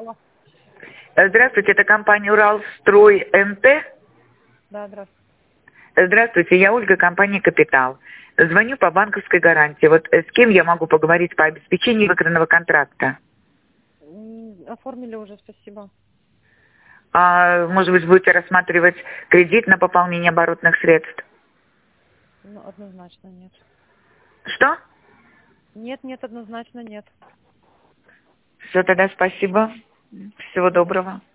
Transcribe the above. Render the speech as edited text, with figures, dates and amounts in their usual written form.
Алло. Здравствуйте, это компания «Уралстрой МТ». Да, здравствуйте. Здравствуйте, я Ольга, компания «Капитал». Звоню по банковской гарантии. Вот с кем я могу поговорить по обеспечению выигранного контракта? Оформили уже, спасибо. А, может быть, будете рассматривать кредит на пополнение оборотных средств? Ну, однозначно нет. Что? Нет, однозначно нет. Все, тогда спасибо. Всего доброго.